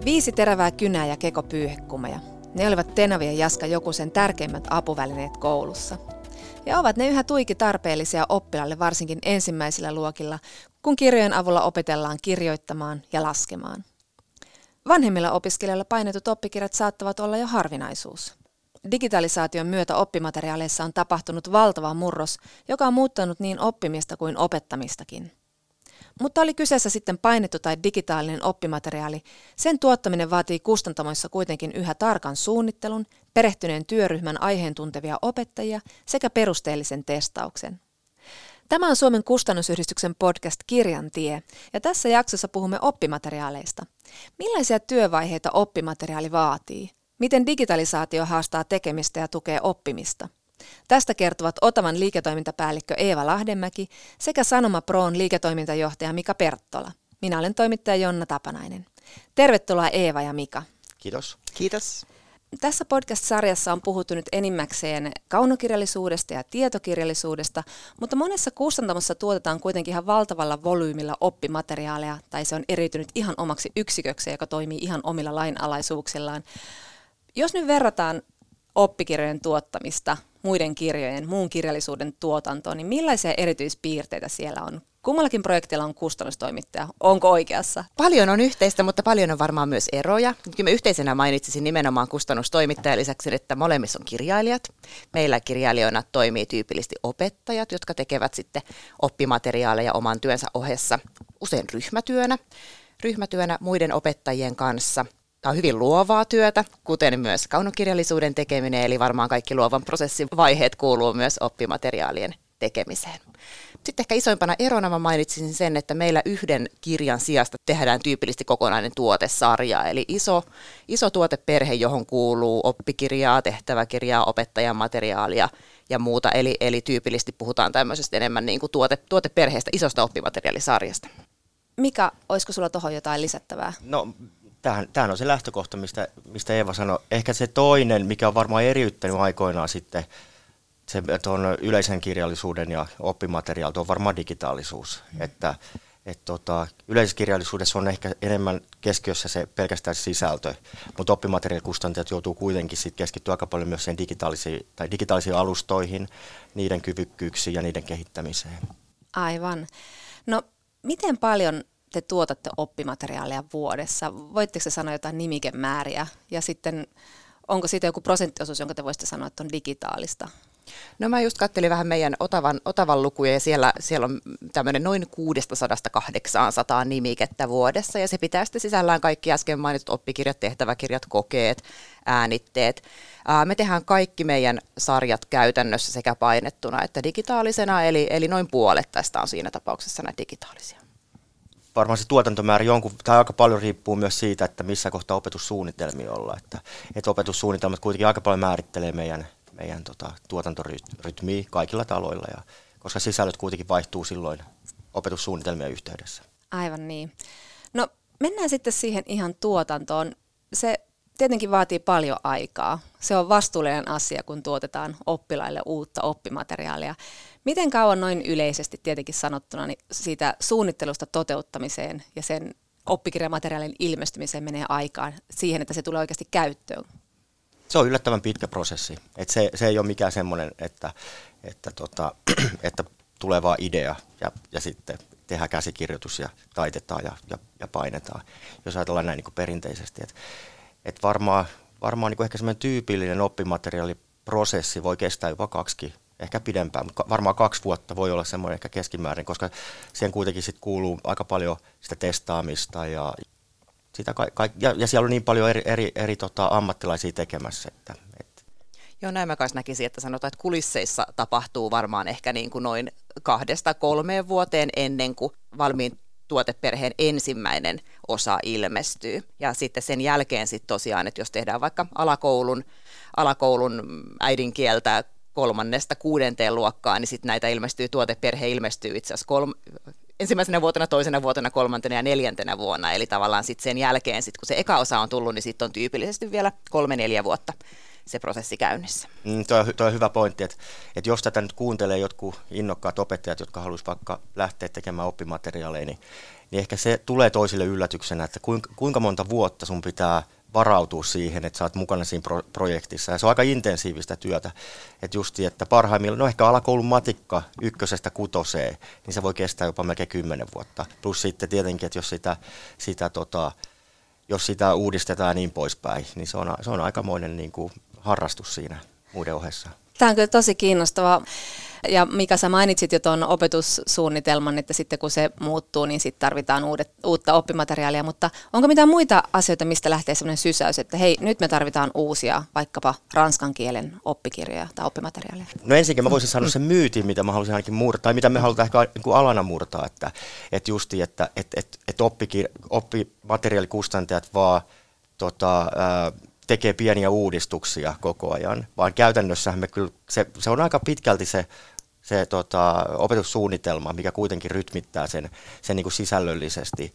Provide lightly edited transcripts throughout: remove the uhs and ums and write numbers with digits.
5 terävää kynää ja keko pyyhekumeja. Ne olivat Tenavi ja Jaska Jokusen tärkeimmät apuvälineet koulussa. Ja ovat ne yhä tuiki tarpeellisia oppilaille varsinkin ensimmäisillä luokilla, kun kirjojen avulla opetellaan kirjoittamaan ja laskemaan. Vanhemmilla opiskelijoilla painetut oppikirjat saattavat olla jo harvinaisuus. Digitalisaation myötä oppimateriaaleissa on tapahtunut valtava murros, joka on muuttanut niin oppimista kuin opettamistakin. Mutta oli kyseessä sitten painettu tai digitaalinen oppimateriaali, sen tuottaminen vaatii kustantamoissa kuitenkin yhä tarkan suunnittelun, perehtyneen työryhmän aiheen tuntevia opettajia sekä perusteellisen testauksen. Tämä on Suomen kustannusyhdistyksen podcast Kirjan tie, ja tässä jaksossa puhumme oppimateriaaleista. Millaisia työvaiheita oppimateriaali vaatii? Miten digitalisaatio haastaa tekemistä ja tukee oppimista? Tästä kertovat Otavan liiketoimintapäällikkö Eeva Lahdenmäki sekä Sanoma Proon liiketoimintajohtaja Mika Perttola. Minä olen toimittaja Jonna Tapanainen. Tervetuloa Eeva ja Mika. Kiitos. Kiitos. Tässä podcast-sarjassa on puhuttu nyt enimmäkseen kaunokirjallisuudesta ja tietokirjallisuudesta, mutta monessa kustantamossa tuotetaan kuitenkin ihan valtavalla volyymilla oppimateriaaleja, tai se on eriytynyt ihan omaksi yksikökseen, joka toimii ihan omilla lainalaisuuksillaan. Jos nyt verrataan oppikirjojen tuottamista muun kirjallisuuden tuotantoon, niin millaisia erityispiirteitä siellä on? Kummallakin projektilla on kustannustoimittaja. Onko oikeassa? Paljon on yhteistä, mutta paljon on varmaan myös eroja. Kyllä mä yhteisenä mainitsisin nimenomaan kustannustoimittajan lisäksi, että molemmissa on kirjailijat. Meillä kirjailijoina toimii tyypillisesti opettajat, jotka tekevät sitten oppimateriaaleja oman työnsä ohessa usein ryhmätyönä muiden opettajien kanssa. Tämä on hyvin luovaa työtä, kuten myös kaunokirjallisuuden tekeminen, eli varmaan kaikki luovan prosessin vaiheet kuuluu myös oppimateriaalien tekemiseen. Sitten ehkä isoimpana erona mä mainitsisin sen, että meillä yhden kirjan sijasta tehdään tyypillisesti kokonainen tuotesarja, eli iso tuoteperhe, johon kuuluu oppikirjaa, tehtäväkirjaa, opettajan materiaalia ja muuta, eli tyypillisesti puhutaan tämmöisestä enemmän niin kuin tuoteperheestä, isosta oppimateriaalisarjasta. Mika, olisiko sulla tuohon jotain lisättävää? No, tämähän on se lähtökohta, mistä Eeva sanoi. Ehkä se toinen, mikä on varmaan eriyttänyt aikoinaan sitten tuon yleisen kirjallisuuden ja oppimateriaalit, on varmaan digitaalisuus. Yleisessä kirjallisuudessa on ehkä enemmän keskiössä se pelkästään sisältö, mutta oppimateriaalikustantajat joutuu kuitenkin sit keskittyä aika paljon myös sen digitaalisiin alustoihin, niiden kyvykkyyksiin ja niiden kehittämiseen. Aivan. No, miten paljon te tuotatte oppimateriaaleja vuodessa? Voitteko te sanoa jotain nimikemääriä? Ja sitten onko siitä joku prosenttiosuus, jonka te voisitte sanoa, että on digitaalista? No mä just katselin vähän meidän Otavan lukuja ja siellä on tämmöinen noin 600–800 nimikettä vuodessa ja se pitää sitten sisällään kaikki äsken mainitut oppikirjat, tehtäväkirjat, kokeet, äänitteet. Me tehdään kaikki meidän sarjat käytännössä sekä painettuna että digitaalisena, eli noin puolet tästä on siinä tapauksessa näitä digitaalisia. Varmaan se tuotantomäärä aika paljon riippuu myös siitä, että missä kohtaa opetussuunnitelmia ollaan. Että opetussuunnitelmat kuitenkin aika paljon määrittelee meidän tuotantorytmiä kaikilla taloilla, koska sisällöt kuitenkin vaihtuu silloin opetussuunnitelmien yhteydessä. Aivan niin. No mennään sitten siihen ihan tuotantoon. Se tietenkin vaatii paljon aikaa. Se on vastuullinen asia, kun tuotetaan oppilaille uutta oppimateriaalia. Miten kauan noin yleisesti tietenkin sanottuna niin siitä suunnittelusta toteuttamiseen ja sen oppikirjamateriaalin ilmestymiseen menee aikaan siihen, että se tulee oikeasti käyttöön? Se on yllättävän pitkä prosessi. Se ei ole mikään semmoinen, että tulee vaan idea ja sitten tehdään käsikirjoitus ja taitetaan ja painetaan, jos ajatellaan näin niin kuin perinteisesti. Et varmaan niin kuin ehkä semmoinen tyypillinen oppimateriaaliprosessi voi kestää jopa 2, ehkä pidempään, mutta varmaan 2 vuotta voi olla semmoinen ehkä keskimäärin, koska siihen kuitenkin sit kuuluu aika paljon sitä testaamista ja siellä on niin paljon eri ammattilaisia tekemässä. Joo, näin mä kanssa näkisin, että sanotaan, että kulisseissa tapahtuu varmaan ehkä niin kuin noin 2–3 vuoteen ennen kuin valmiin tuoteperheen ensimmäinen osa ilmestyy. Ja sitten sen jälkeen sitten tosiaan, että jos tehdään vaikka alakoulun äidinkieltä 3–6 luokkaan, niin sitten näitä tuoteperhe ilmestyy itse asiassa ensimmäisenä vuotena, toisena vuotena, 3. ja 4. vuonna. Eli tavallaan sitten sen jälkeen, kun se eka osa on tullut, niin sitten on tyypillisesti vielä 3–4 vuotta se prosessi käynnissä. Toi on hyvä pointti, että jos tätä nyt kuuntelee jotkut innokkaat opettajat, jotka haluaisivat vaikka lähteä tekemään oppimateriaaleja, niin ehkä se tulee toisille yllätyksenä, että kuinka monta vuotta sun pitää varautua siihen, että sä oot mukana siinä projektissa. Ja se on aika intensiivistä työtä. Että justi, että parhaimmillaan, no ehkä alakoulun matikka 1–6, niin se voi kestää jopa melkein 10 vuotta. Plus sitten tietenkin, että jos sitä uudistetaan ja niin poispäin, niin se on aikamoinen niin kuin harrastus siinä muiden ohessa. Tämä on kyllä tosi kiinnostavaa. Ja Mika, sä mainitsit jo tuon opetussuunnitelman, että sitten kun se muuttuu, niin sitten tarvitaan uutta oppimateriaalia, mutta onko mitään muita asioita, mistä lähtee sellainen sysäys, että hei, nyt me tarvitaan uusia vaikkapa ranskan kielen oppikirjoja tai oppimateriaalia? No ensinnäkin mä voisin sanoa sen myytin, mitä mä haluaisin ainakin murtaa, tai mitä me halutaan ehkä niin kuin alana murtaa, että oppimateriaalikustantajat vaan tekee pieniä uudistuksia koko ajan, vaan käytännössähän me kyllä, se on aika pitkälti se opetussuunnitelma, mikä kuitenkin rytmittää sen niin kuin sisällöllisesti.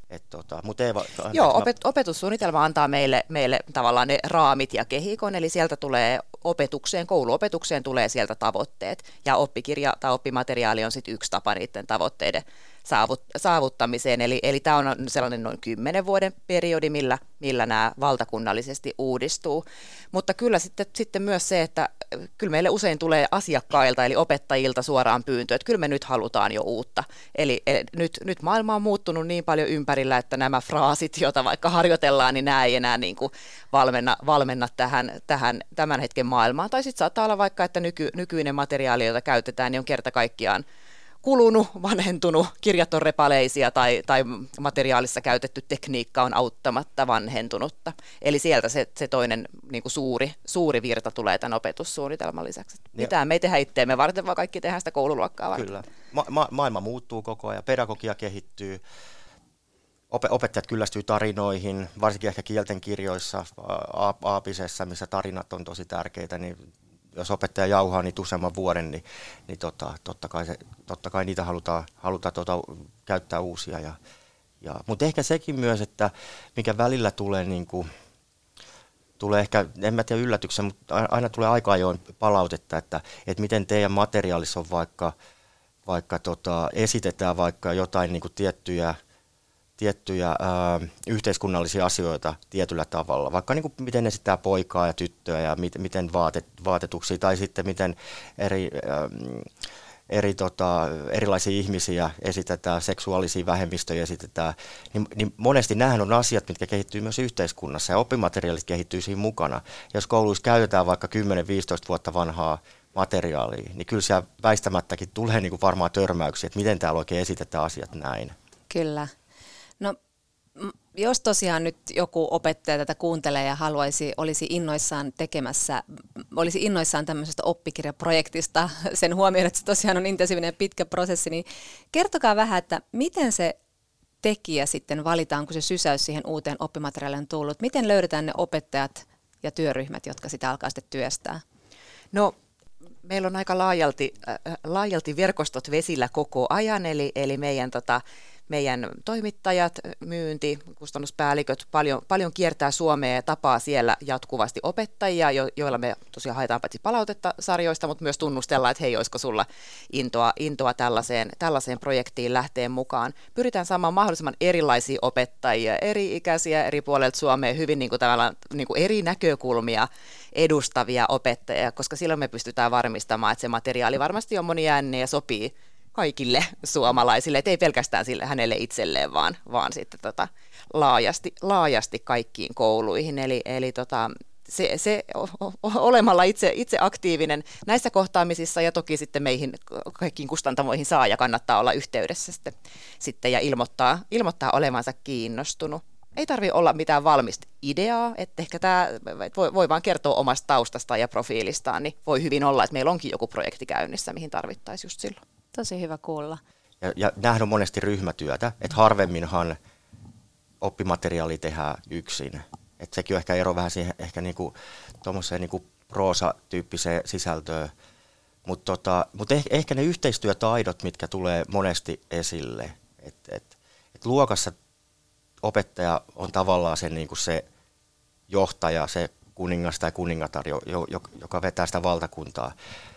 Opetussuunnitelma antaa meille tavallaan ne raamit ja kehikon, eli sieltä tulee kouluopetukseen tulee sieltä tavoitteet, ja oppikirja tai oppimateriaali on sitten yksi tapa niiden tavoitteiden saavuttamiseen, eli tämä on sellainen noin 10 vuoden periodi, millä nämä valtakunnallisesti uudistuu, mutta kyllä sitten myös se, että kyllä meille usein tulee asiakkailta eli opettajilta suoraan pyyntö, että kyllä me nyt halutaan jo uutta, eli nyt maailma on muuttunut niin paljon ympärillä, että nämä fraasit, joita vaikka harjoitellaan, niin nämä ei enää niin kuin valmenna tähän tämän hetken maailmaan, tai sitten saattaa olla vaikka, että nykyinen materiaali, jota käytetään, niin on kerta kaikkiaan kulunut, vanhentunut, kirjat on repaleisia tai materiaalissa käytetty tekniikka on auttamatta vanhentunutta. Eli sieltä se toinen niin kuin suuri virta tulee tämän opetussuunnitelman lisäksi. Mitään me ei tehdä itteemme varten, vaan kaikki tehdään sitä koululuokkaa varten. Kyllä. Maailma muuttuu koko ajan, pedagogia kehittyy, opettajat kyllästyy tarinoihin, varsinkin ehkä kielten kirjoissa, aapisessa, missä tarinat on tosi tärkeitä, niin jos opettaja jauhaa niitä useamman vuoden, niin totta kai niitä halutaan käyttää uusia. Mutta ehkä sekin myös, että mikä välillä tulee, tulee ehkä, en mä tiedä yllätyksen, mutta aina tulee aika ajoin palautetta, että miten teidän materiaalissa on vaikka esitetään vaikka jotain niin kuin tiettyjä yhteiskunnallisia asioita tietyllä tavalla, vaikka niin kuin miten esittää poikaa ja tyttöä ja miten vaatetuksia tai sitten miten erilaisia ihmisiä esitetään, seksuaalisia vähemmistöjä esitetään, niin monesti nämähän on asiat, mitkä kehittyy myös yhteiskunnassa ja oppimateriaalit kehittyy siinä mukana. Jos kouluissa käytetään vaikka 10-15 vuotta vanhaa materiaalia, niin kyllä siellä väistämättäkin tulee niin kuin varmaan törmäyksiä, että miten täällä oikein esitetään asiat näin. Kyllä. No, jos tosiaan nyt joku opettaja tätä kuuntelee ja olisi innoissaan tämmöisestä oppikirjaprojektista, sen huomioon, että se tosiaan on intensiivinen ja pitkä prosessi, niin kertokaa vähän, että miten se tekijä sitten valitaan, kun se sysäys siihen uuteen oppimateriaaliin on tullut. Miten löydetään ne opettajat ja työryhmät, jotka sitä alkaa sitten työstää? No, meillä on aika laajalti verkostot vesillä koko ajan, eli meidän toimittajat, myynti, kustannuspäälliköt paljon kiertää Suomea ja tapaa siellä jatkuvasti opettajia, joilla me tosiaan haetaan paitsi palautetta sarjoista, mutta myös tunnustellaan, että hei, olisiko sulla intoa tällaiseen projektiin lähteen mukaan. Pyritään saamaan mahdollisimman erilaisia opettajia, eri ikäisiä, eri puolelta Suomea, hyvin niin kuin eri näkökulmia edustavia opettajia, koska silloin me pystytään varmistamaan, että se materiaali varmasti on moniääninen ja sopii kaikille suomalaisille, et ei pelkästään hänelle itselleen, vaan sitten laajasti kaikkiin kouluihin. Eli se olemalla itse aktiivinen näissä kohtaamisissa ja toki sitten meihin kaikkiin kustantamoihin ja kannattaa olla yhteydessä sitten ja ilmoittaa olevansa kiinnostunut. Ei tarvitse olla mitään valmista ideaa, että ehkä tämä voi vaan kertoa omasta taustastaan ja profiilistaan, niin voi hyvin olla, että meillä onkin joku projekti käynnissä, mihin tarvittaisiin just silloin. Tosi hyvä kuulla. Ja nämähän on monesti ryhmätyötä, että harvemminhan oppimateriaali tehdään yksin. Että sekin on ehkä ero vähän siihen ehkä tuommoiseen proosa-tyyppiseen sisältöön. Mutta ehkä ne yhteistyötaidot, mitkä tulee monesti esille, että luokassa opettaja on tavallaan se, se johtaja, se kuningas tai kuningatar, joka vetää sitä valtakuntaa.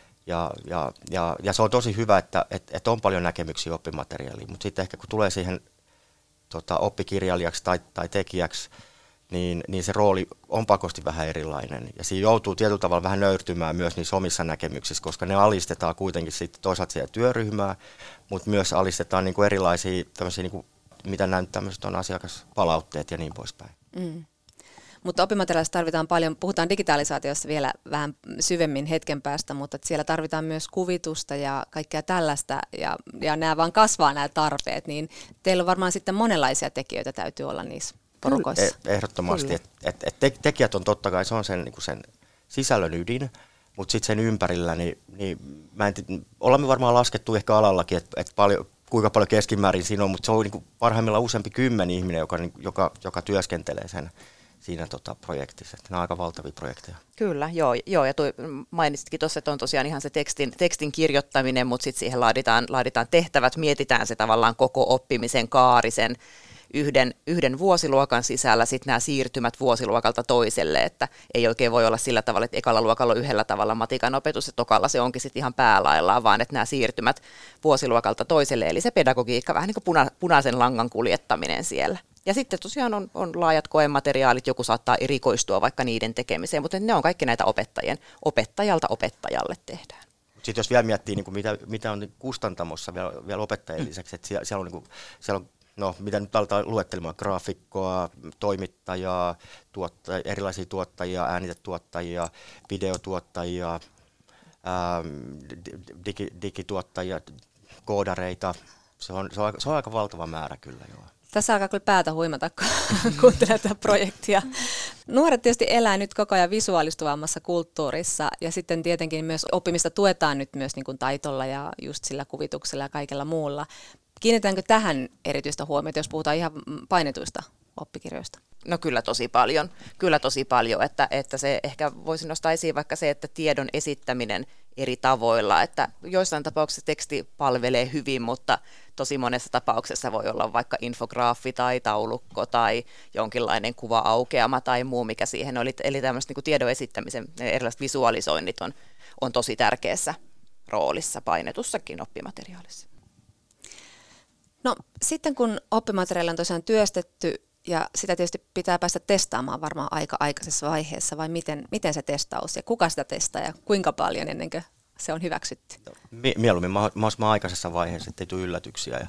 Ja se on tosi hyvä, että on paljon näkemyksiä oppimateriaaliin, mutta sitten ehkä kun tulee siihen oppikirjailijaksi tai tekijäksi, niin se rooli on pakosti vähän erilainen. Ja siinä joutuu tietyllä tavalla vähän nöyrtymään myös niissä omissa näkemyksissä, koska ne alistetaan kuitenkin sitten toisaalta siihen työryhmään, mutta myös alistetaan niin kuin erilaisia tämmöisiä, niin kuin, mitä nämä tämmöiset on asiakaspalautteet ja niin poispäin. Mm. Mutta oppimateriaalissa tarvitaan paljon, puhutaan digitalisaatiossa vielä vähän syvemmin hetken päästä, mutta siellä tarvitaan myös kuvitusta ja kaikkea tällaista, ja nämä vaan kasvaa nämä tarpeet, niin teillä on varmaan sitten monenlaisia tekijöitä täytyy olla niissä porukoissa. Ehdottomasti, että tekijät on totta kai, se on sen, niin kuin sen sisällön ydin, mutta sitten sen ympärillä, niin olemme varmaan laskettu ehkä alallakin, että kuinka paljon keskimäärin siinä on, mutta se on niin kuin parhaimmillaan useampi 10 ihminen, joka työskentelee siinä projektissa. Että nämä on aika valtavia projekteja. Kyllä, joo ja mainitsitkin tuossa, että on tosiaan ihan se tekstin kirjoittaminen, mutta sitten siihen laaditaan tehtävät, mietitään se tavallaan koko oppimisen kaari sen yhden vuosiluokan sisällä, sitten nämä siirtymät vuosiluokalta toiselle, että ei oikein voi olla sillä tavalla, että ekalla luokalla on yhdellä tavalla matikan opetus ja tokalla se onkin sitten ihan päälaillaan, vaan että nämä siirtymät vuosiluokalta toiselle, eli se pedagogiikka, vähän niin kuin punaisen langan kuljettaminen siellä. Ja sitten tosiaan on laajat koemateriaalit, joku saattaa erikoistua vaikka niiden tekemiseen, mutta ne on kaikki näitä opettajalta opettajalle tehdään. Sitten jos vielä miettii, niin kuin mitä on kustantamossa vielä opettajien lisäksi, että siellä on no, mitä nyt aletaan luettelemaan, graafikkoa, toimittajaa, erilaisia tuottajia, äänitetuottajia, videotuottajia, digituottajia, koodareita. Se on aika valtava määrä kyllä, joo. Tässä alkaa kyllä päätä huimata, kun kuuntelee tätä projektia. Nuoret tietysti elää nyt koko ajan visuaalistuvammassa kulttuurissa ja sitten tietenkin myös oppimista tuetaan nyt myös niin kuin taitolla ja just sillä kuvituksella ja kaikella muulla. Kiinnitetäänkö tähän erityistä huomiota, jos puhutaan ihan painetuista oppikirjoista? No kyllä tosi paljon, että se ehkä voisi nostaa esiin vaikka se, että tiedon esittäminen eri tavoilla, että joissain tapauksissa teksti palvelee hyvin, mutta tosi monessa tapauksessa voi olla vaikka infograafi tai taulukko tai jonkinlainen kuva-aukeama tai muu, mikä siihen oli. Eli tämmöiset niin kuin tiedon esittämisen erilaiset visualisoinnit on tosi tärkeässä roolissa painetussakin oppimateriaalissa. No sitten kun oppimateriaali on tosiaan työstetty ja sitä tietysti pitää päästä testaamaan varmaan aika aikaisessa vaiheessa, vai miten se testaus ja kuka sitä testaa ja kuinka paljon ennen kuin se on hyväksytty? Mieluummin mahdollisimman aikaisessa vaiheessa, ettei tule yllätyksiä.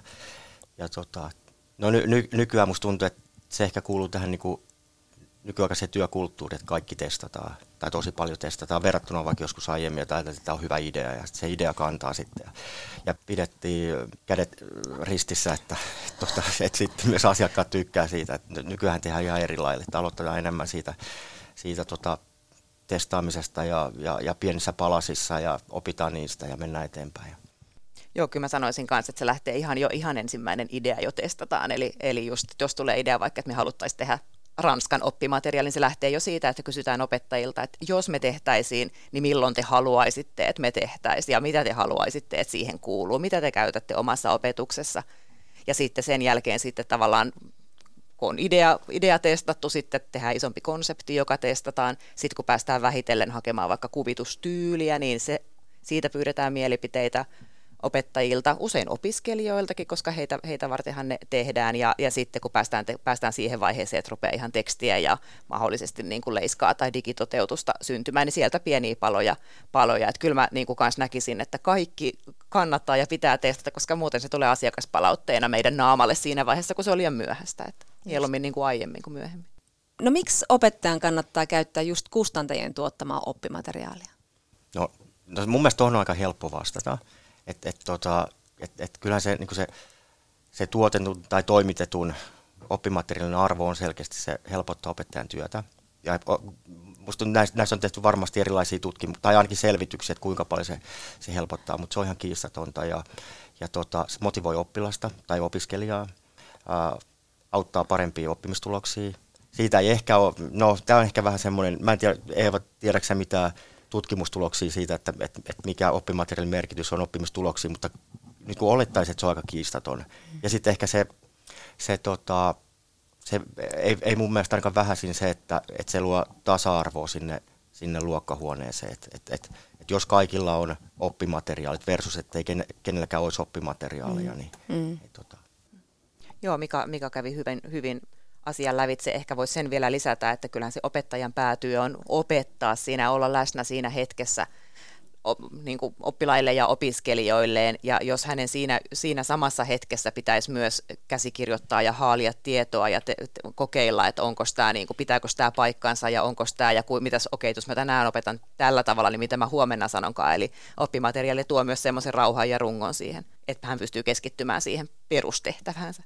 Nykyään musta tuntuu, että se ehkä kuuluu tähän niin kuin nykyaikaiseen työkulttuuriin, että kaikki testataan tai tosi paljon testataan verrattuna vaikka joskus aiemmin, että ajatellaan, että tämä on hyvä idea ja se idea kantaa sitten. Ja pidettiin kädet ristissä, että sitten myös asiakkaat tykkää siitä, että nykyään tehdään ihan eri lailla, että aloitetaan enemmän siitä testaamisesta ja pienissä palasissa ja opitaan niistä ja mennään eteenpäin. Joo, kyllä mä sanoisin kanssa, että se lähtee ihan ensimmäinen idea jo testataan, eli just jos tulee idea vaikka, että me haluttaisiin tehdä Ranskan oppimateriaalin, se lähtee jo siitä, että kysytään opettajilta, että jos me tehtäisiin, niin milloin te haluaisitte, että me tehtäisiin ja mitä te haluaisitte, että siihen kuuluu, mitä te käytätte omassa opetuksessa. Ja sitten sen jälkeen sitten tavallaan, kun on idea testattu, sitten tehdään isompi konsepti, joka testataan. Sitten kun päästään vähitellen hakemaan vaikka kuvitustyyliä, niin siitä pyydetään mielipiteitä opettajilta, usein opiskelijoiltakin, koska heitä vartenhan ne tehdään, ja sitten kun päästään siihen vaiheeseen, että rupeaa ihan tekstiä ja mahdollisesti niin kuin leiskaa tai digitoteutusta syntymään, niin sieltä pieniä paloja. Että kyllä mä niin kuin kans näkisin, että kaikki kannattaa ja pitää testata, koska muuten se tulee asiakaspalautteena meidän naamalle siinä vaiheessa, kun se on liian myöhäistä, että mieluummin niin kuin aiemmin kuin myöhemmin. No miksi opettajan kannattaa käyttää just kustantajien tuottamaa oppimateriaalia? No mun mielestä on aika helppo vastata. Kyllähän se, niin se tuotetun tai toimitetun oppimateriaalin arvo on selkeästi, se helpottaa opettajan työtä. Ja musta näissä on tehty varmasti erilaisia tutkimuksia, tai ainakin selvityksiä, että kuinka paljon se helpottaa, mutta se on ihan kiistatonta ja se motivoi oppilasta tai opiskelijaa, auttaa parempia oppimistuloksia. Siitä ei ehkä ole, tämä on ehkä vähän semmoinen, mä en tiedä, Eeva, tiedätkö mitään tutkimustuloksia siitä, että mikä oppimateriaalin merkitys on oppimistuloksiin, mutta nyt kun olettaisiin, että se on aika kiistaton. Ja sitten ehkä se se ei mun mielestä ainakaan vähäisin se, että se luo tasa-arvoa sinne luokkahuoneeseen. Et jos kaikilla on oppimateriaalit versus, ettei kenelläkään olisi oppimateriaaleja. Joo, Mika kävi hyvin asian lävitse. Ehkä voisi sen vielä lisätä, että kyllähän se opettajan päätyö on opettaa siinä, olla läsnä siinä hetkessä niin kuin oppilaille ja opiskelijoilleen, ja jos hänen siinä samassa hetkessä pitäisi myös käsikirjoittaa ja haalia tietoa ja kokeilla, että onko tämä, niin kuin, pitääkö tämä paikkaansa ja onko tämä, ja mitäs jos mä tänään opetan tällä tavalla, niin mitä mä huomenna sanonkaan, eli oppimateriaali tuo myös semmoisen rauhan ja rungon siihen, että hän pystyy keskittymään siihen perustehtäväänsä.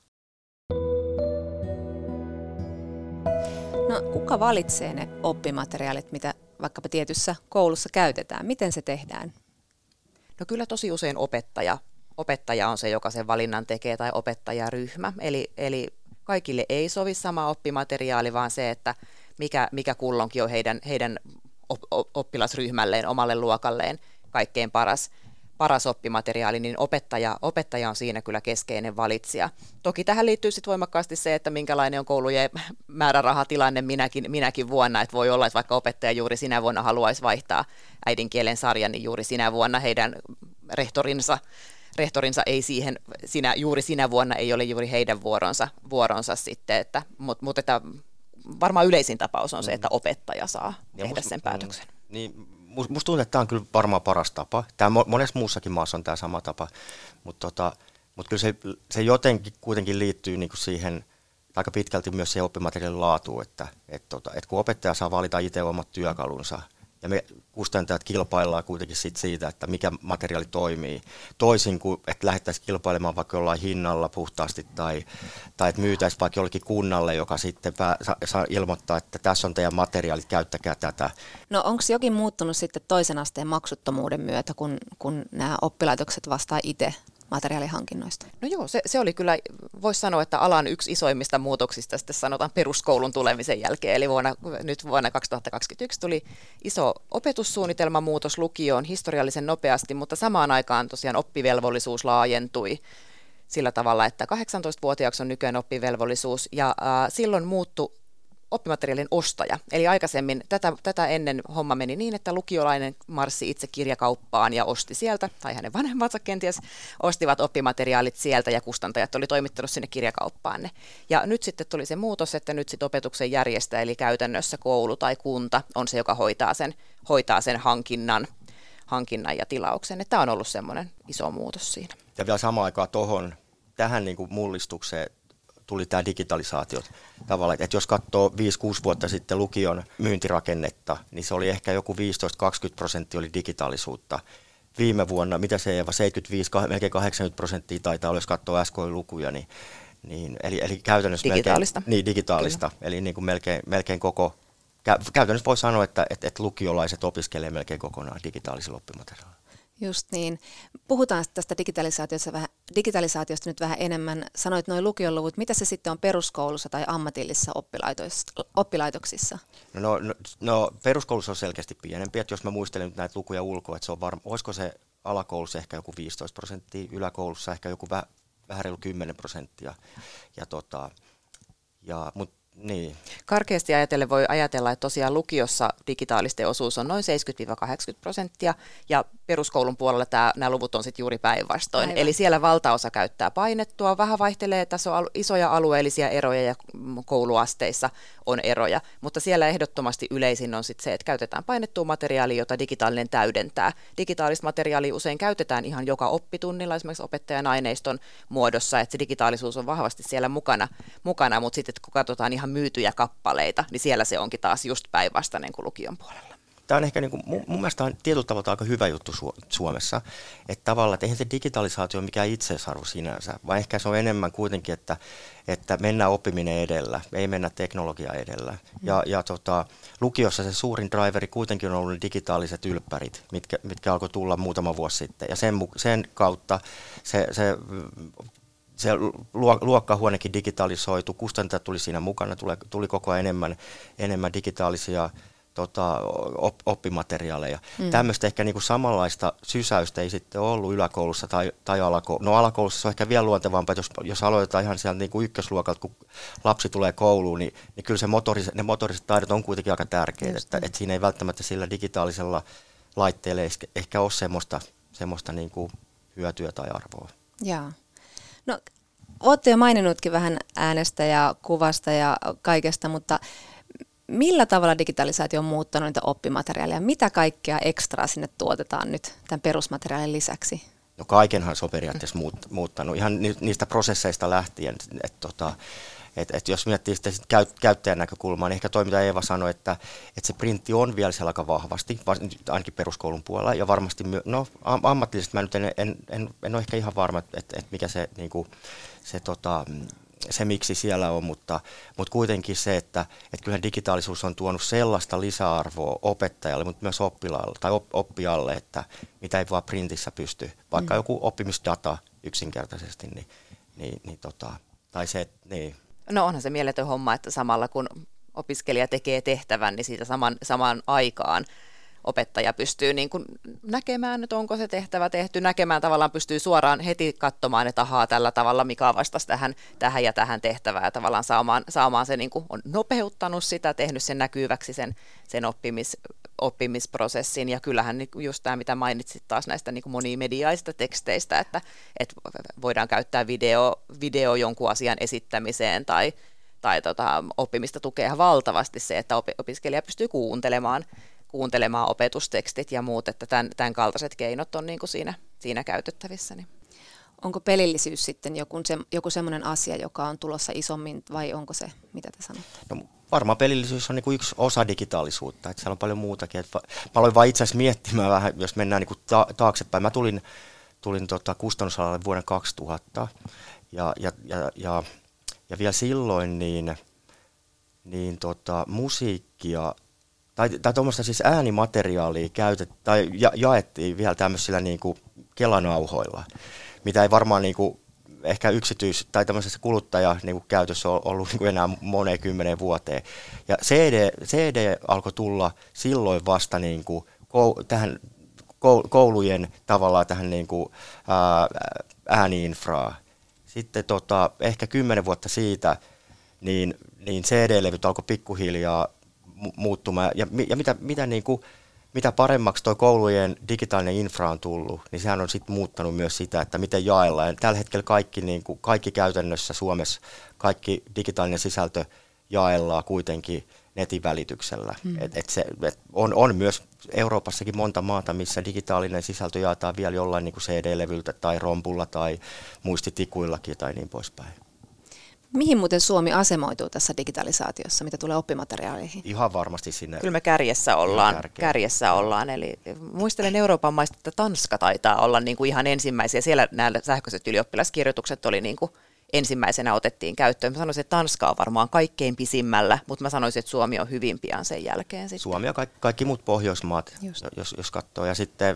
No, kuka valitsee ne oppimateriaalit, mitä vaikkapa tietyssä koulussa käytetään? Miten se tehdään? No kyllä tosi usein opettaja on se, joka sen valinnan tekee, tai opettajaryhmä. Eli kaikille ei sovi sama oppimateriaali, vaan se, että mikä kulloinkin on heidän oppilasryhmälleen, omalle luokalleen kaikkein paras oppimateriaali, niin opettaja on siinä kyllä keskeinen valitsija. Toki tähän liittyy sitten voimakkaasti se, että minkälainen on koulujen määrärahatilanne minäkin vuonna, että voi olla, että vaikka opettaja juuri sinä vuonna haluaisi vaihtaa äidinkielen sarjan, niin juuri sinä vuonna heidän rehtorinsa ei juuri sinä vuonna ei ole juuri heidän vuoronsa sitten, mutta että varmaan yleisin tapaus on se, että opettaja saa tehdä sen päätöksen. Musta tuntuu, että tämä on kyllä varmaan paras tapa. Monessa muussakin maassa on tämä sama tapa, mutta kyllä se jotenkin kuitenkin liittyy niinku siihen aika pitkälti myös siihen oppimateriaalin laatuun, että kun opettaja saa valita itse omat työkalunsa, ja me kustantajat kilpaillaan kuitenkin siitä, että mikä materiaali toimii, toisin kuin että lähdettäisiin kilpailemaan vaikka jollain hinnalla puhtaasti, tai että myytäisiin vaikka jollekin kunnalle, joka sitten saa ilmoittaa, että tässä on teidän materiaalit, käyttäkää tätä. No onko jokin muuttunut sitten toisen asteen maksuttomuuden myötä, kun nämä oppilaitokset vastaa itse materiaalihankinnoista? No joo, se oli kyllä, voisi sanoa, että alan yksi isoimmista muutoksista sitten sanotaan peruskoulun tulemisen jälkeen. Eli vuonna 2021 tuli iso opetussuunnitelmamuutos lukioon historiallisen nopeasti, mutta samaan aikaan tosiaan oppivelvollisuus laajentui sillä tavalla, että 18-vuotiaaksi on nykyään oppivelvollisuus, ja silloin muuttui oppimateriaalin ostaja. Eli aikaisemmin tätä ennen homma meni niin, että lukiolainen marssi itse kirjakauppaan ja osti sieltä, tai hänen vanhemmansa kenties ostivat oppimateriaalit sieltä, ja kustantajat oli toimittanut sinne kirjakauppaan ne. Ja nyt sitten tuli se muutos, että nyt sitten opetuksen järjestäjä, eli käytännössä koulu tai kunta on se, joka hoitaa sen hankinnan ja tilauksen. Että tämä on ollut semmoinen iso muutos siinä. Ja vielä samaan aikaan tähän niin kuin mullistukseen tuli tämä digitalisaatio tavallaan, että jos katsoo 5-6 vuotta sitten lukion myyntirakennetta, niin se oli ehkä joku 15-20% oli digitaalisuutta. Viime vuonna, mitä se Eeva, 75, melkein 80% taitaa olla, jos katsoo SKI-lukuja, eli käytännössä digitaalista. Digitaalista, kyllä. Eli niin kuin melkein koko, käytännössä voi sanoa, että lukiolaiset opiskelee melkein kokonaan digitaalisilla oppimateriaalilla. Just niin. Puhutaan tästä digitalisaatiosta nyt vähän enemmän. Sanoit noin lukion luvut. Mitä se sitten on peruskoulussa tai ammatillisissa oppilaitoksissa? No peruskoulussa on selkeästi pienempi. Että jos mä muistelen nyt näitä lukuja ulkoa, että se on olisiko se alakoulussa ehkä joku 15%, yläkoulussa ehkä joku vähän reilu 10%. Mutta niin. Karkeasti ajatellen voi ajatella, että tosiaan lukiossa digitaalisten osuus on noin 70-80%, ja peruskoulun puolella nämä luvut on sitten juuri päinvastoin. Eli siellä valtaosa käyttää painettua, vähän vaihtelee, tässä on isoja alueellisia eroja ja kouluasteissa on eroja, mutta siellä ehdottomasti yleisin on sitten se, että käytetään painettua materiaalia, jota digitaalinen täydentää. Digitaalista materiaalia usein käytetään ihan joka oppitunnilla, esimerkiksi opettajan aineiston muodossa, että se digitaalisuus on vahvasti siellä mukana, mutta sitten kun katsotaan ihan myytyjä kappaleita, niin siellä se onkin taas just päinvastainen kuin lukion puolella. Tämä on ehkä mun mielestä on tietyllä tavalla aika hyvä juttu Suomessa, että tavallaan, että eihän se digitalisaatio ole mikään itseisarvo sinänsä, vaan ehkä se on enemmän kuitenkin, että mennään oppiminen edellä, ei mennä teknologia edellä. Ja lukiossa se suurin driveri kuitenkin on ollut digitaaliset ylppärit, mitkä alkoi tulla muutama vuosi sitten, ja sen kautta se luokkahuonekin digitalisoitu, kustantajat tuli siinä mukana, tuli koko ajan enemmän digitaalisia oppimateriaaleja. Tämmöistä ehkä niin kuin samanlaista sysäystä ei sitten ollut yläkoulussa tai alakoulussa. No alakoulussa se on ehkä vielä luontevampaa, että jos aloitetaan ihan sieltä niin kuin ykkösluokalta, kun lapsi tulee kouluun, niin kyllä ne motoriset taidot on kuitenkin aika tärkeitä. Että siinä ei välttämättä sillä digitaalisella laitteella ehkä ole semmoista niin kuin hyötyä tai arvoa. Jaa. No, olette jo maininnutkin vähän äänestä ja kuvasta ja kaikesta, mutta millä tavalla digitalisaatio on muuttanut niitä oppimateriaaleja? Mitä kaikkea ekstraa sinne tuotetaan nyt tämän perusmateriaalin lisäksi? No kaikenhan se on periaatteessa muuttanut, ihan niistä prosesseista lähtien. Et jos miettii sitä käyttäjän näkökulmaa, niin ehkä toi, mitä Eeva sanoi, että se printti on vielä siellä aika vahvasti, ainakin peruskoulun puolella, ja varmasti, ammatillisesti mä nyt en ole ehkä ihan varma, että mikä se, niinku, se miksi siellä on, mutta kuitenkin se, että kyllähän digitaalisuus on tuonut sellaista lisäarvoa opettajalle, mutta myös oppilaalle tai oppijalle, että mitä ei vaan printissä pysty, vaikka joku oppimisdata yksinkertaisesti, tai se, niin. No onhan se mieletön homma, että samalla kun opiskelija tekee tehtävän, niin siitä samaan aikaan opettaja pystyy niin kuin näkemään, että onko se tehtävä tehty, näkemään tavallaan pystyy suoraan heti katsomaan, että ahaa, tällä tavalla Mika vastasi tähän ja tähän tehtävään, ja tavallaan saamaan se niin kuin on nopeuttanut sitä, tehnyt sen näkyväksi sen oppimisprosessin, ja kyllähän just tämä, mitä mainitsit taas näistä niin kuin monimediaista teksteistä, että voidaan käyttää video jonkun asian esittämiseen, tai oppimista tukee ihan valtavasti se, että opiskelija pystyy kuuntelemaan opetustekstit ja muut, että tämän kaltaiset keinot on niin kuin siinä käytettävissä. Niin. Onko pelillisyys sitten joku semmoinen asia, joka on tulossa isommin, vai onko se, mitä te sanotte? No, varmaan pelillisyys on niin kuin yksi osa digitaalisuutta, että siellä on paljon muutakin. Mä aloin vaan itse asiassa miettimään vähän, jos mennään niin kuin taaksepäin. Mä tulin kustannusalalle vuonna 2000 ja vielä silloin musiikkia tai tuommoista siis äänimateriaalia jaettiin vielä tämmöisillä niin kuin kelanauhoilla, mitä ei varmaan niin kuin ehkä tai tämmöisessä kuluttajakäytössä ole ollut niin kuin enää moneen 10 vuoteen. Ja CD alkoi tulla silloin vasta niin kuin tähän koulujen tavallaan tähän niin kuin ääniinfraa. Sitten ehkä 10 vuotta siitä niin CD-levyt alkoi pikkuhiljaa muuttumaan. Ja mitä paremmaksi tuo koulujen digitaalinen infra on tullut, niin sehän on sitten muuttanut myös sitä, että miten jaellaan. Ja tällä hetkellä kaikki käytännössä Suomessa, kaikki digitaalinen sisältö jaellaan kuitenkin netin välityksellä. On myös Euroopassakin monta maata, missä digitaalinen sisältö jaetaan vielä jollain niin kuin CD-levyltä tai rompulla tai muistitikuillakin tai niin poispäin. Mihin muuten Suomi asemoituu tässä digitalisaatiossa, mitä tulee oppimateriaaleihin? Ihan varmasti sinne. Kyllä me kärjessä ollaan. Eli muistelen Euroopan maista, että Tanska taitaa olla niin kuin ihan ensimmäisiä. Siellä nämä sähköiset ylioppilaskirjoitukset oli niin kuin ensimmäisenä otettiin käyttöön. Mä sanoisin, että Tanska on varmaan kaikkein pisimmällä, mutta mä sanoisin, että Suomi on hyvin pian sen jälkeen. Sitten. Suomi ja kaikki muut Pohjoismaat, jos katsoo. Ja sitten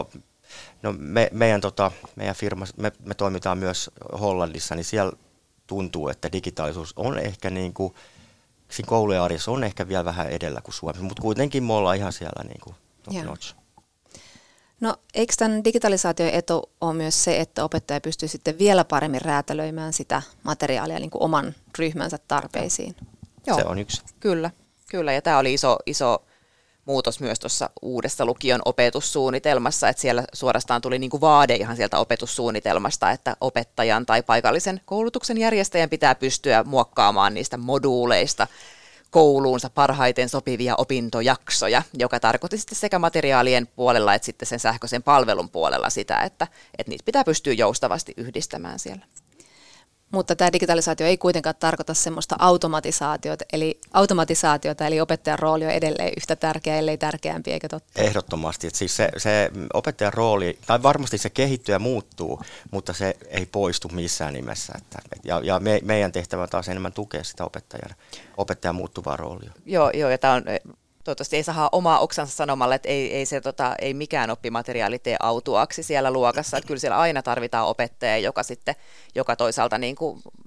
meidän firma, me toimitaan myös Hollannissa, niin siellä tuntuu, että digitaalisuus on ehkä niin kuin, siinä koulujen arjessa on ehkä vielä vähän edellä kuin Suomessa, mutta kuitenkin me ollaan ihan siellä niin kuin top notch. No eikö tämän digitalisaation etu ole myös se, että opettaja pystyy sitten vielä paremmin räätälöimään sitä materiaalia niin kuin oman ryhmänsä tarpeisiin? Joo. Se on yksi. Kyllä, ja tämä oli iso muutos myös tuossa uudessa lukion opetussuunnitelmassa, että siellä suorastaan tuli niin kuin vaade ihan sieltä opetussuunnitelmasta, että opettajan tai paikallisen koulutuksen järjestäjän pitää pystyä muokkaamaan niistä moduuleista kouluunsa parhaiten sopivia opintojaksoja, joka tarkoitti sitten sekä materiaalien puolella että sitten sen sähköisen palvelun puolella sitä, että niitä pitää pystyä joustavasti yhdistämään siellä. Mutta tämä digitalisaatio ei kuitenkaan tarkoita semmoista automatisaatiota, eli opettajan rooli on edelleen yhtä tärkeä, ellei tärkeämpi, eikö totta? Ehdottomasti. Että siis se opettajan rooli, tai varmasti se kehittyy ja muuttuu, mutta se ei poistu missään nimessä. Ja meidän tehtävä on taas enemmän tukea sitä opettajan muuttuvaa roolia. Joo, ja tämä on... Toivottavasti ei saa omaa oksansa sanomalla, että ei mikään oppimateriaali tee autuaaksi siellä luokassa. Että kyllä siellä aina tarvitaan opettaja, joka toisaalta niin kuin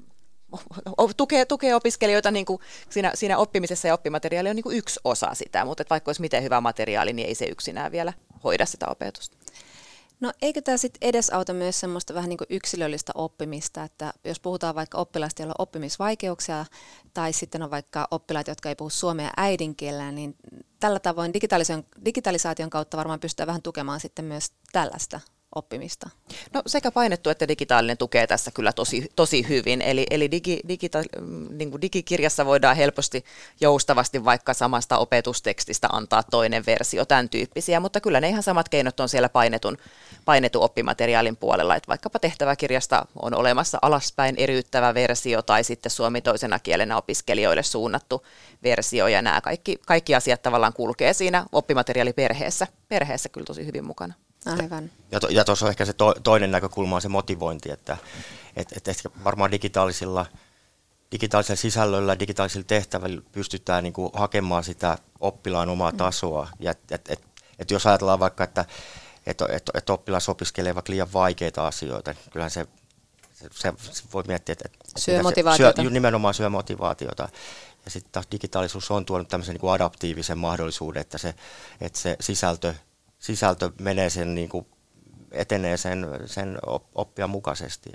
tukee opiskelijoita niin kuin siinä oppimisessa, ja oppimateriaali on niin kuin yksi osa sitä, mutta vaikka olisi miten hyvä materiaali, niin ei se yksinään vielä hoida sitä opetusta. No eikö tämä sitten edesauta myös semmoista vähän niin kuin yksilöllistä oppimista, että jos puhutaan vaikka oppilaista, joilla on oppimisvaikeuksia, tai sitten on vaikka oppilaita, jotka ei puhu suomea äidinkielellä, niin tällä tavoin digitalisaation kautta varmaan pystytään vähän tukemaan sitten myös tällaista oppimista. No sekä painettu että digitaalinen tukee tässä kyllä tosi hyvin, eli digikirjassa voidaan helposti joustavasti vaikka samasta opetustekstistä antaa toinen versio, tämän tyyppisiä, mutta kyllä ne ihan samat keinot on siellä painetun oppimateriaalin puolella, että vaikkapa tehtäväkirjasta on olemassa alaspäin eriyttävä versio tai sitten suomi toisena kielenä opiskelijoille suunnattu versio, ja nämä kaikki asiat tavallaan kulkee siinä oppimateriaaliperheessä kyllä tosi hyvin mukana. Aivan. Ja tuossa on ehkä se toinen näkökulma on se motivointi, että varmaan digitaalisella sisällöllä, digitaalisilla tehtävillä pystytään niin kuin hakemaan sitä oppilaan omaa tasoa. Ja et jos ajatellaan vaikka, että oppilas opiskelee vaikka liian vaikeita asioita, kyllähän se voi miettiä, että syö motivaatiota. Nimenomaan syö motivaatiota. Ja sitten taas digitaalisuus on tuonut tämmöisen niin kuin adaptiivisen mahdollisuuden, että se sisältö menee sen, niin kuin, etenee sen oppijan mukaisesti.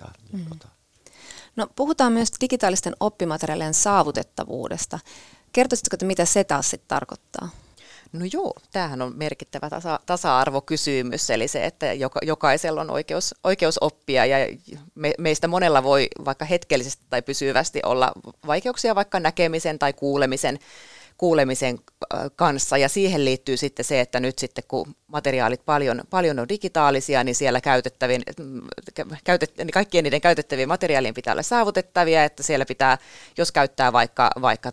No, puhutaan myös digitaalisten oppimateriaalien saavutettavuudesta. Kertoisitko, että mitä se taas sitten tarkoittaa? No joo, tämähän on merkittävä tasa-arvokysymys, eli se, että jokaisella on oikeus oppia, ja meistä monella voi vaikka hetkellisesti tai pysyvästi olla vaikeuksia vaikka näkemisen tai kuulemisen kanssa, ja siihen liittyy sitten se, että nyt sitten kun materiaalit paljon on digitaalisia, niin siellä kaikkien niiden käytettävien materiaalien pitää olla saavutettavia, että siellä pitää, jos käyttää vaikka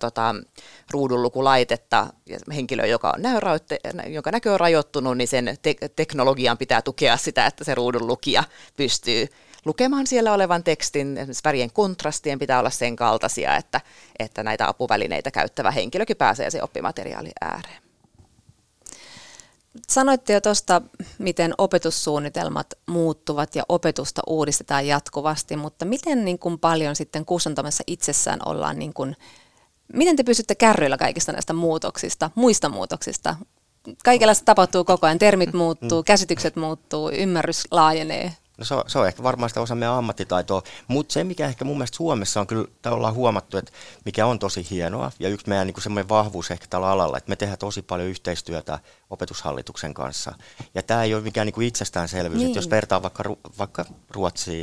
ruudunlukulaitetta ja henkilö, jonka näkö on rajoittunut, niin sen teknologian pitää tukea sitä, että se ruudunlukija pystyy lukemaan siellä olevan tekstin, esimerkiksi värien kontrastien pitää olla sen kaltaisia, että näitä apuvälineitä käyttävä henkilökin pääsee sen oppimateriaalin ääreen. Sanoitte jo tuosta, miten opetussuunnitelmat muuttuvat ja opetusta uudistetaan jatkuvasti, mutta miten niin kuin paljon sitten kustantamassa itsessään ollaan, niin kuin, miten te pysytte kärryillä kaikista näistä muista muutoksista? Kaikenlaista tapahtuu koko ajan, termit muuttuu, käsitykset muuttuu, ymmärrys laajenee. No se on ehkä varmaan sitä osa meidän ammattitaitoa, mutta se mikä ehkä mun mielestä Suomessa on kyllä, ollaan huomattu, että mikä on tosi hienoa, ja yksi meidän niin semmoinen vahvuus ehkä tällä alalla, että me tehdään tosi paljon yhteistyötä Opetushallituksen kanssa, ja tämä ei ole mikään niin kuin itsestäänselvyys, niin. Että jos vertaa vaikka Ruotsiin,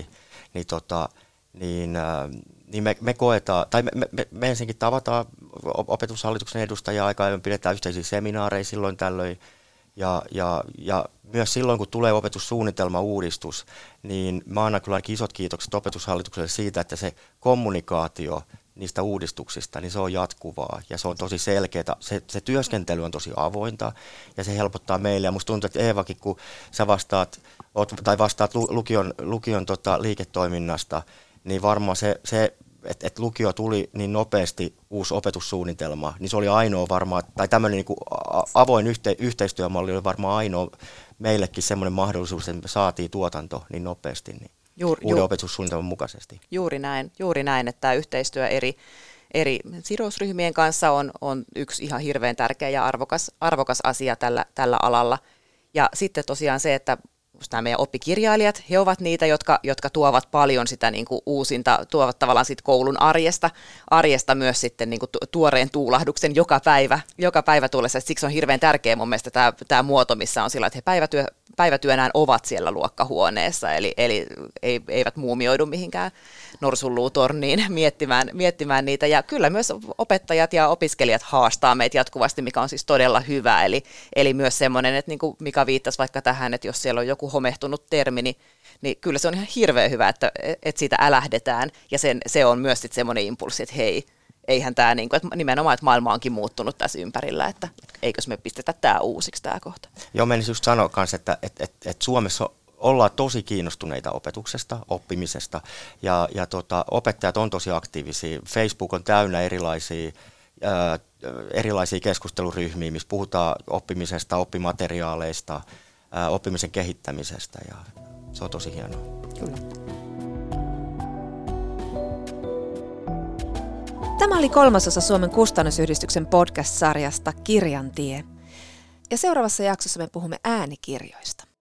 niin me koetaan, tai me ensinnäkin tavataan Opetushallituksen edustajia aika ajoin, pidetään yhteisiä seminaareja silloin tällöin, ja myös silloin, kun tulee opetussuunnitelma-uudistus, niin mä annan kyllä isot kiitokset Opetushallitukselle siitä, että se kommunikaatio niistä uudistuksista, niin se on jatkuvaa ja se on tosi selkeää. Se työskentely on tosi avointa ja se helpottaa meille. Ja musta tuntuu, että Eevakin, kun sä vastaat lukion liiketoiminnasta, niin varmaan se että lukio tuli niin nopeasti uusi opetussuunnitelma, niin se oli ainoa varmaan, tai tämmöinen niin kuin avoin yhteistyömalli oli varmaan ainoa meillekin semmoinen mahdollisuus, että me saatiin tuotanto niin nopeasti niin uuden opetussuunnitelman mukaisesti. Juuri näin, että tämä yhteistyö eri sidosryhmien kanssa on yksi ihan hirveän tärkeä ja arvokas asia tällä alalla. Ja sitten tosiaan se, että nämä meidän oppikirjailijat, he ovat niitä, jotka tuovat paljon sitä niin kuin uusinta, tuovat tavallaan siitä koulun arjesta myös sitten niin kuin tuoreen tuulahduksen joka päivä tullessa. Siksi on hirveän tärkeä mun mielestä tämä muoto, missä on sillä, että he päivätyönään ovat siellä luokkahuoneessa, eli eivät muumioidu mihinkään norsunluutorniin miettimään niitä. Ja kyllä myös opettajat ja opiskelijat haastaa meitä jatkuvasti, mikä on siis todella hyvä. Eli myös semmoinen, että niin kuin Mika viittasi vaikka tähän, että jos siellä on joku homehtunut termi, niin kyllä se on ihan hirveän hyvä, että siitä älähdetään. Ja se on myös sitten semmoinen impulssi, että hei, eihän tämä niin kuin, että nimenomaan, että maailma onkin muuttunut tässä ympärillä, että eikös me pistetä tämä uusiksi tämä kohta. Joo, menisin just sanoa kanssa, että Suomessa ollaan tosi kiinnostuneita opetuksesta, oppimisesta ja opettajat on tosi aktiivisia. Facebook on täynnä erilaisia keskusteluryhmiä, missä puhutaan oppimisesta, oppimateriaaleista, oppimisen kehittämisestä ja se on tosi hienoa. Kyllä. Tämä oli 3. osa Suomen kustannusyhdistyksen podcast-sarjasta Kirjan tie. Ja seuraavassa jaksossa me puhumme äänikirjoista.